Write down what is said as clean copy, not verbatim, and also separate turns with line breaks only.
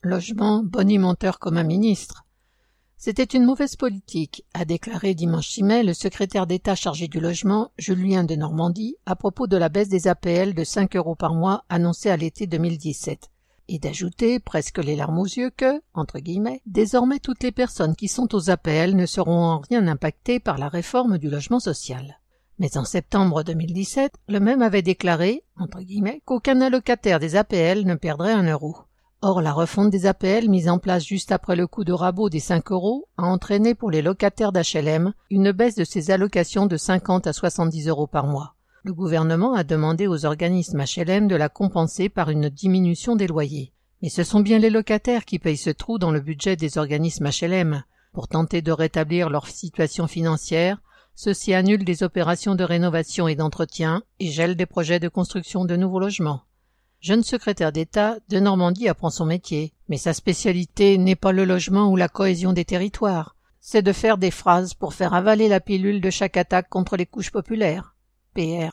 Logement, bonimenteur comme un ministre. C'était une mauvaise politique, a déclaré dimanche 6 mai le secrétaire d'État chargé du logement, Julien de Normandie, à propos de la baisse des APL de 5 € par mois annoncée à l'été 2017. Et d'ajouter, presque les larmes aux yeux, que, entre guillemets, désormais toutes les personnes qui sont aux APL ne seront en rien impactées par la réforme du logement social. Mais en septembre 2017, le même avait déclaré, entre guillemets, qu'aucun allocataire des APL ne perdrait 1 €. Or, la refonte des APL mise en place juste après le coup de rabot des 5 € a entraîné pour les locataires d'HLM une baisse de ces allocations de 50 à 70 € par mois. Le gouvernement a demandé aux organismes HLM de la compenser par une diminution des loyers. Mais ce sont bien les locataires qui payent ce trou dans le budget des organismes HLM. Pour tenter de rétablir leur situation financière, ceux-ci annulent des opérations de rénovation et d'entretien et gèlent des projets de construction de nouveaux logements. Jeune secrétaire d'État, de Normandie apprend son métier, mais sa spécialité n'est pas le logement ou la cohésion des territoires. C'est de faire des phrases pour faire avaler la pilule de chaque attaque contre les couches populaires. PR.